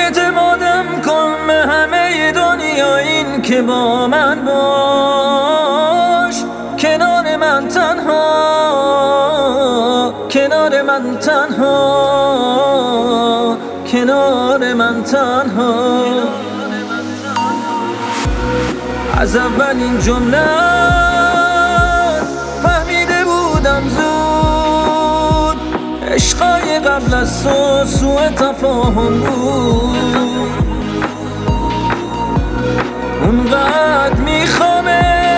اعتمادم کن به همه دنیا، این که با من باش، کنار من تنها، کنار من تنها، کنار من تنها. از اولین جمله فهمیده بودم زود، عشقای قبل از تو سوء تفاهم بود. اونقدر میخوامت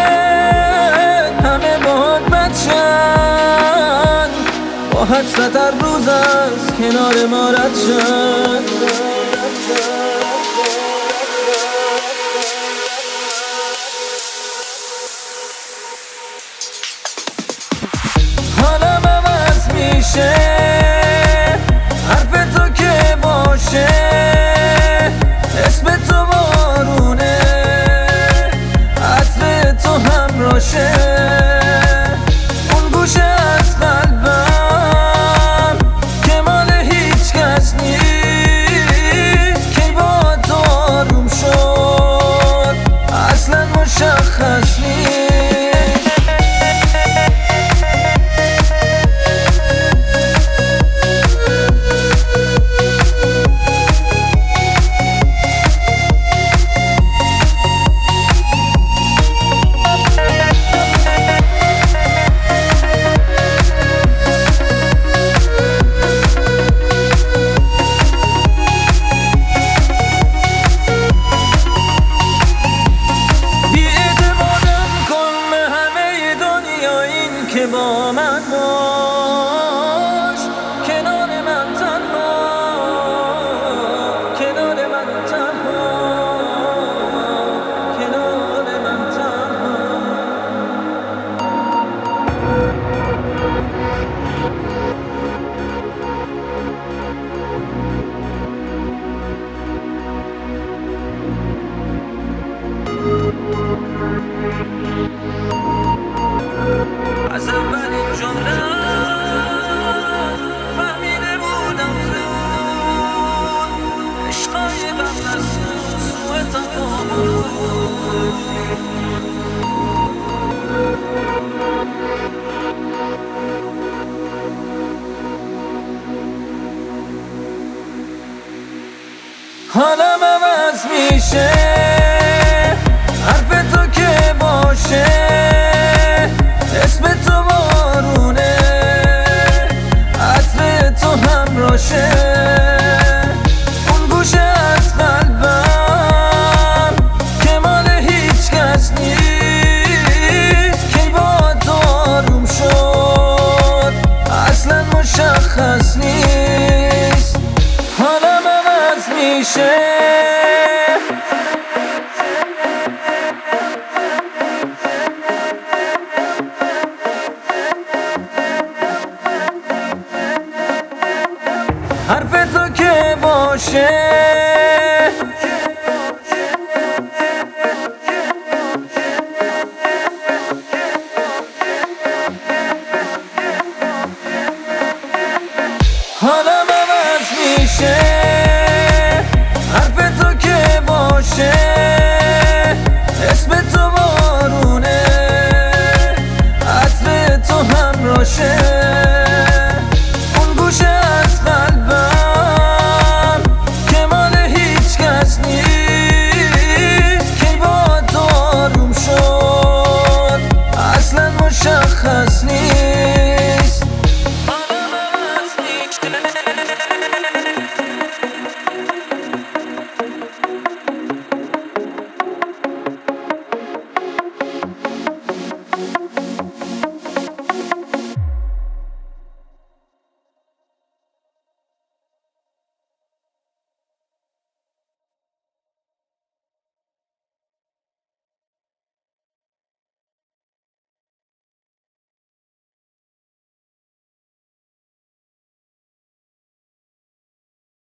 همه باهات بچن، با حسرت هر روز از کنار ما رد شن. حالم عوض میشه، حرف تو که باشه، اسم تو بارونه، عطر تو همراشه. اون گوشه از قلبم که مال هیچ کس نیست، که با تو آروم شد اصلا مشخص نیست. که با من باش، کنار من تنها، کنار من تنها، کنار من تنها. از اولین جمله فهمیده بودم زود، عشقای قبل از تو سوء تفاهم بود. حالم عوض میشه، حرف تو که باشه، اسم تو بارونه، عطر تو همراشه. اون گوشه از قلبم که مال هیچ کس نیست، که با تو آروم شد اصلا مشخص نیست. حالم عوض میشه، حرف تو که باشه، حالم عوض میشه، حرف تو که باشه.